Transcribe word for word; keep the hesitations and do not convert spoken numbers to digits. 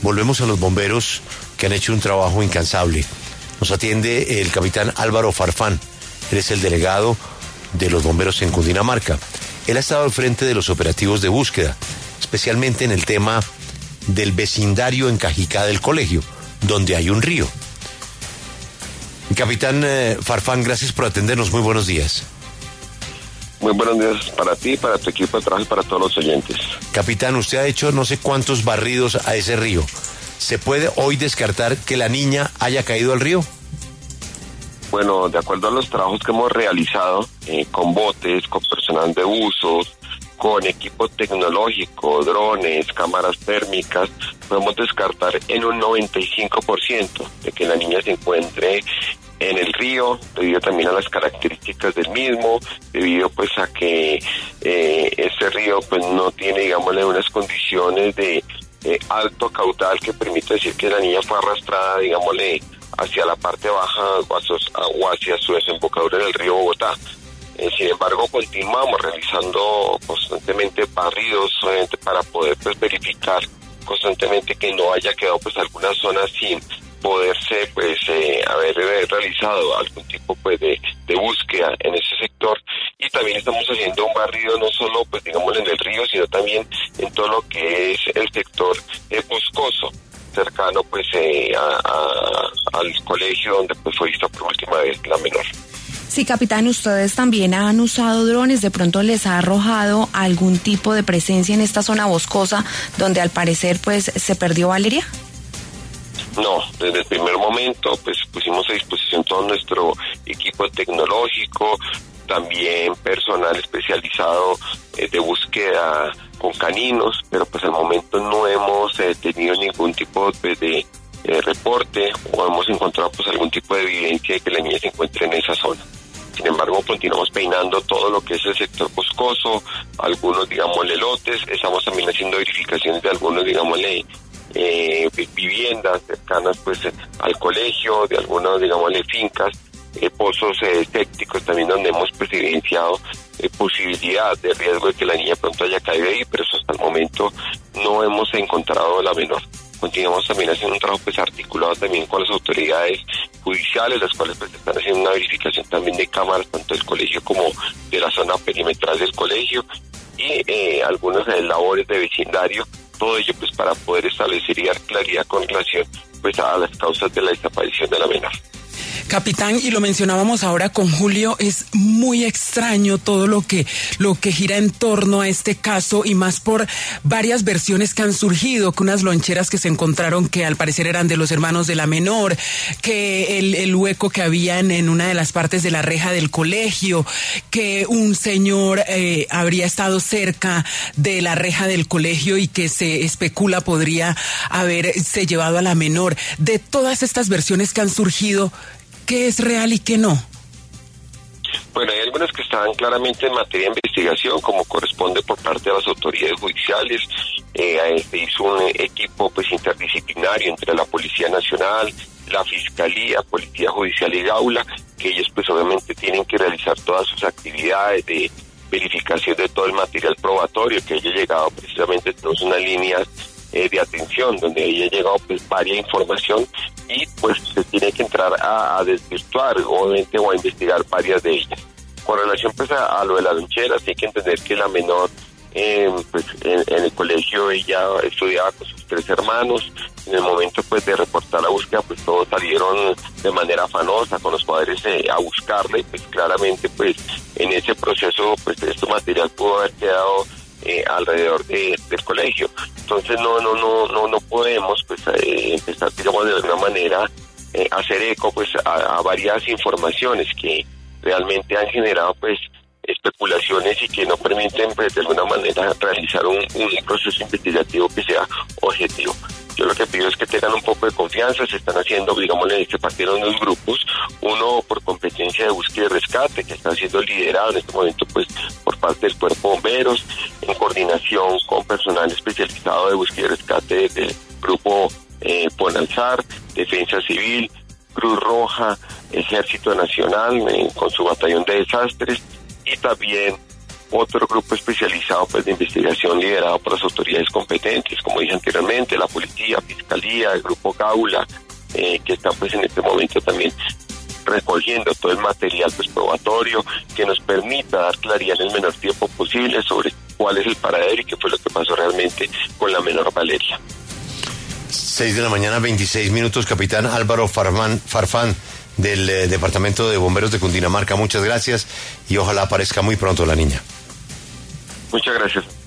volvemos a los bomberos que han hecho un trabajo incansable. Nos atiende el capitán Álvaro Farfán. Él es el delegado de los bomberos en Cundinamarca. Él ha estado al frente de los operativos de búsqueda, especialmente en el tema del vecindario en Cajicá del colegio, donde hay un río. Capitán eh, Farfán, gracias por atendernos. Muy buenos días. Muy buenos días para ti, para tu equipo de trabajo y para todos los oyentes. Capitán, usted ha hecho no sé cuántos barridos a ese río. ¿Se puede hoy descartar que la niña haya caído al río? Bueno, de acuerdo a los trabajos que hemos realizado, eh, con botes, con personal de uso, con equipo tecnológico, drones, cámaras térmicas, podemos descartar en un noventa y cinco por ciento de que la niña se encuentre en el río, debido también a las características del mismo, debido pues a que eh, este río pues no tiene, digámosle, unas condiciones de eh, alto caudal que permite decir que la niña fue arrastrada, digámosle, hacia la parte baja o hacia, o hacia su desembocadura en el río Bogotá. Eh, sin embargo, continuamos realizando constantemente barridos solamente para poder pues verificar constantemente que no haya quedado pues alguna zona sin poderse pues eh, haber realizado algún tipo pues de, de búsqueda en ese sector. Y también estamos haciendo un barrido no solo pues digamos en el río, sino también en todo lo que es el sector eh, boscoso, cercano pues eh, a, a, al colegio donde pues fue vista por última vez la menor. Sí, capitán, ustedes también han usado drones, ¿de pronto les ha arrojado algún tipo de presencia en esta zona boscosa donde al parecer pues se perdió Valeria? No, desde el primer momento pues pusimos a disposición todo nuestro equipo tecnológico, también personal especializado eh, de búsqueda con caninos, pero pues al momento no hemos eh, tenido ningún tipo de, de eh, reporte o hemos encontrado pues algún tipo de evidencia de que la niña se encuentre en esa zona. Sin embargo, continuamos peinando todo lo que es el sector boscoso, algunos, digámosle, lotes, estamos también haciendo verificaciones de algunos, digámosle, eh, viviendas cercanas pues al colegio, de algunas, digámosle, fincas, eh, pozos eh, sépticos también donde hemos pues evidenciado eh, posibilidad de riesgo de que la niña pronto haya caído ahí, pero eso hasta el momento no hemos encontrado la menor. Continuamos también haciendo un trabajo pues articulado también con las autoridades judiciales, las cuales pues están haciendo una verificación también de cámaras, tanto del colegio como de la zona perimetral del colegio, y eh, algunas eh, labores de vecindario, todo ello pues para poder establecer y dar claridad con relación pues a las causas de la desaparición de la menor. Capitán, y lo mencionábamos ahora con Julio, es muy extraño todo lo que, lo que gira en torno a este caso, y más por varias versiones que han surgido, que unas loncheras que se encontraron que al parecer eran de los hermanos de la menor, que el, el hueco que había en, en una de las partes de la reja del colegio, que un señor eh, habría estado cerca de la reja del colegio y que se especula podría haberse llevado a la menor. De todas estas versiones que han surgido, ¿qué es real y qué no? Bueno, hay algunas que están claramente en materia de investigación, como corresponde por parte de las autoridades judiciales. Eh, se hizo un equipo pues interdisciplinario entre la Policía Nacional, la Fiscalía, Policía Judicial y Gaula, que ellos pues obviamente tienen que realizar todas sus actividades de verificación de todo el material probatorio que haya llegado. Precisamente tenemos unas líneas eh, de atención donde haya llegado pues varias información, y pues se tiene que entrar a, a desvirtuar obviamente o a investigar varias de ellas. Con relación pues a, a lo de las loncheras, hay que entender que la menor eh, pues en, en el colegio ella estudiaba con sus tres hermanos. En el momento pues de reportar la búsqueda pues todos salieron de manera afanosa con los padres eh, a buscarla, y pues claramente pues en ese proceso pues este material pudo haber quedado Eh, alrededor de, del colegio. Entonces no no no no no podemos pues eh, empezar, digamos, de alguna manera eh, hacer eco pues a, a varias informaciones que realmente han generado pues especulaciones y que no permiten pues de alguna manera realizar un, un proceso investigativo que sea objetivo. Yo lo que pido es que tengan un poco de confianza. Se están haciendo, digamos, se partieron dos grupos, uno por competencia de búsqueda y rescate, que está siendo liderado en este momento pues por parte del Cuerpo de Bomberos, en coordinación con personal especializado de búsqueda y rescate del grupo eh, Ponalzar, Defensa Civil, Cruz Roja, Ejército Nacional, eh, con su batallón de desastres, y también otro grupo especializado pues de investigación liderado por las autoridades competentes, como dije anteriormente, la policía, fiscalía, el grupo Gaula, eh, que están pues en este momento también recogiendo todo el material pues probatorio que nos permita dar claridad en el menor tiempo posible sobre cuál es el paradero y qué fue lo que pasó realmente con la menor Valeria. seis de la mañana, veintiséis minutos, capitán Álvaro Farfán, Farfán del eh, Departamento de Bomberos de Cundinamarca. Muchas gracias y ojalá aparezca muy pronto la niña. Muchas gracias.